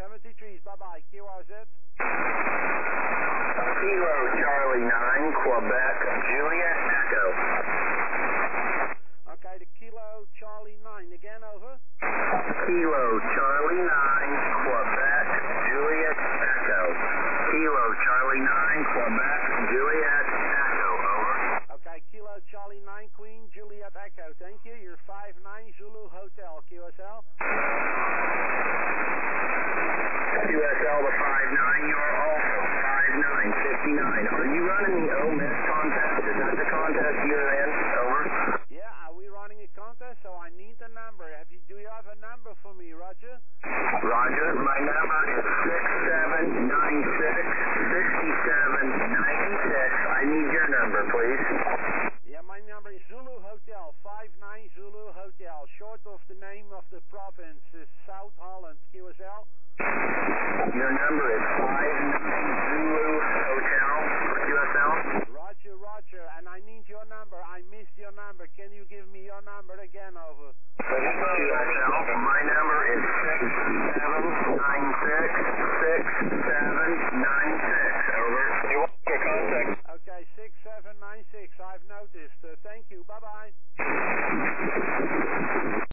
73s. Bye-bye. QRZ. Kilo Charlie 9, Quebec, Juliet, Echo. Okay, the Kilo Charlie 9. Again, over. Kilo Charlie 9, Quebec, Juliet, Echo. Kilo Charlie 9, Quebec, Juliet, Echo. Over. Okay, Kilo Charlie 9, Queen Juliet Echo. Thank you. You're 59 Zulu Hotel, QSL. QSL to 59, you're also 5959. Are you running the OMIS contest? Is that the contest you're in? Over. Yeah, we running a contest, so I need the number. Do you have a number for me, Roger? Roger, my number is 6796-6796. I need your number, please. Yeah, my number is Zulu Hotel, 59 Zulu Hotel. Short of the name of the province is South Holland, QSL. Your number is 59 Zulu Hotel, QSL. Roger, Roger, and I need your number. I missed your number. Can you give me your number again, over? QSL, my number is 6796-6796. Over. You want your contact? Okay, 6796. I've noticed. Thank you. Bye-bye.